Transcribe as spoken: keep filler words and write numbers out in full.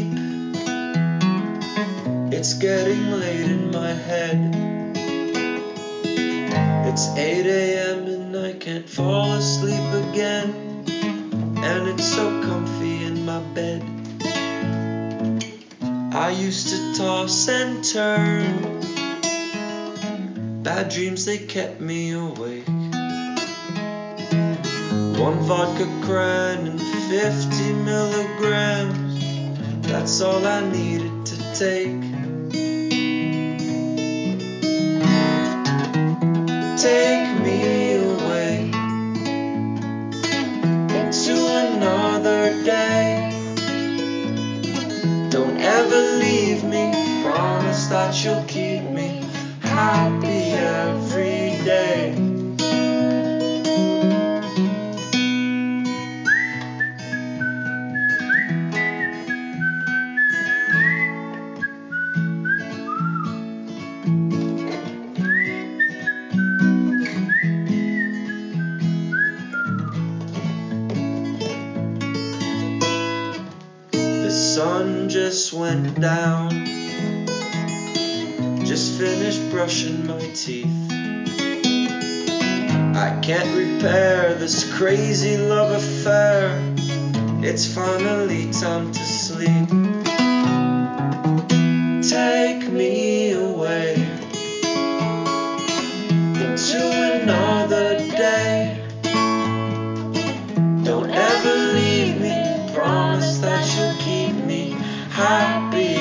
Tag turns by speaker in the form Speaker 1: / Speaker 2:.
Speaker 1: sleep. It's getting late in my head. It's eight a.m. and I can't fall asleep again. And it's so comfy in my bed. I used to toss and turn. Bad dreams, they kept me awake. One vodka cran and fifty milligrams, that's all I needed to take. Take me away into another day. Don't ever leave me, promise that you'll keep me happy every day. The sun just went down. Just finished brushing my teeth. I can't repair this crazy love affair. It's finally time to sleep. Take me away into another day. Don't ever leave me, promise that you'll keep me happy